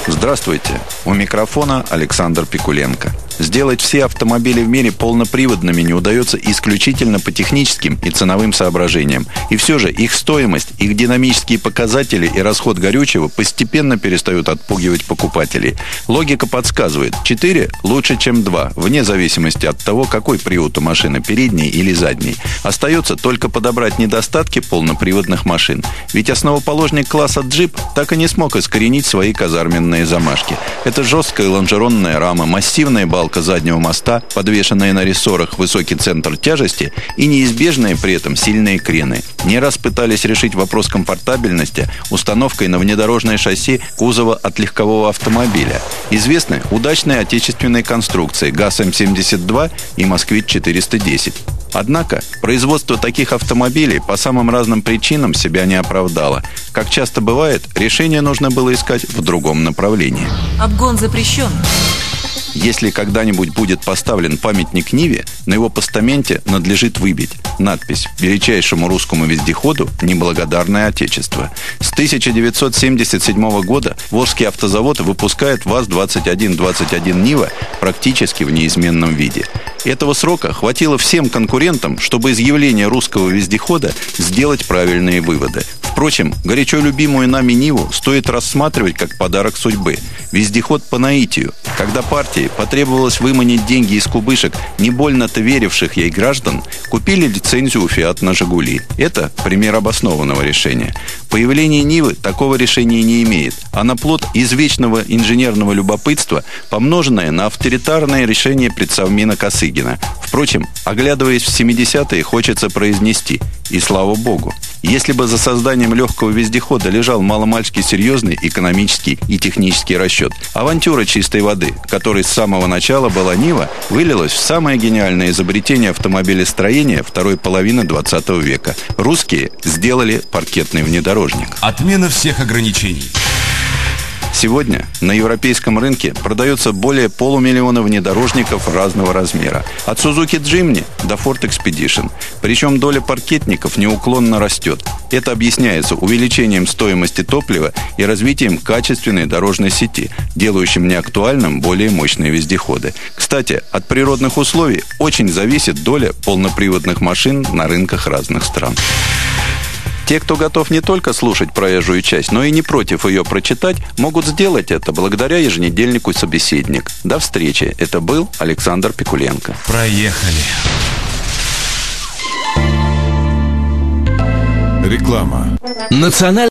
Здравствуйте, у микрофона Александр Пикуленко. Сделать все автомобили в мире полноприводными не удается исключительно по техническим и ценовым соображениям. И все же их стоимость, их динамические показатели и расход горючего постепенно перестают отпугивать покупателей. Логика подсказывает, 4 лучше, чем 2, вне зависимости от того, какой привод у машины, передний или задний. Остается только подобрать недостатки полноприводных машин. Ведь основоположник класса джип так и не смог искоренить свои казарменные замашки. Это жесткая лонжеронная рама, массивная балка заднего моста, подвешенные на рессорах, высокий центр тяжести и неизбежные при этом сильные крены. Не раз пытались решить вопрос комфортабельности установкой на внедорожное шасси кузова от легкового автомобиля. Известны удачные отечественные конструкции ГАЗ-М72 и Москвич-410. Однако производство таких автомобилей по самым разным причинам себя не оправдало. Как часто бывает, решение нужно было искать в другом направлении. Обгон запрещен. Если когда-нибудь будет поставлен памятник Ниве, на его постаменте надлежит выбить надпись «Величайшему русскому вездеходу неблагодарное отечество». С 1977 года Волжский автозавод выпускает ВАЗ-2121 Нива практически в неизменном виде. Этого срока хватило всем конкурентам, чтобы из явления русского вездехода сделать правильные выводы. Впрочем, горячо любимую нами Ниву стоит рассматривать как подарок судьбы. Вездеход по наитию. Когда партии потребовалось выманить деньги из кубышек не больно-то веривших ей граждан, купили лицензию у «Фиат» на «Жигули». Это пример обоснованного решения. Появление Нивы такого решения не имеет. Она плод извечного инженерного любопытства, помноженное на авторитарное решение предсовмина Косыгина. Впрочем, оглядываясь в 70-е, хочется произнести «И слава Богу». Если бы за созданием легкого вездехода лежал маломальски серьезный экономический и технический расчет, авантюра чистой воды, которой с самого начала была Нива, вылилась в самое гениальное изобретение автомобилестроения второй половины 20 века. Русские сделали паркетный внедорожник. Отмена всех ограничений. Сегодня на европейском рынке продается более 500 000 внедорожников разного размера. От Suzuki Jimny до Ford Expedition. Причем доля паркетников неуклонно растет. Это объясняется увеличением стоимости топлива и развитием качественной дорожной сети, делающим неактуальным более мощные вездеходы. Кстати, от природных условий очень зависит доля полноприводных машин на рынках разных стран. Те, кто готов не только слушать проезжую часть, но и не против ее прочитать, могут сделать это благодаря еженедельнику «Собеседник». До встречи. Это был Александр Пикуленко. Проехали. Реклама.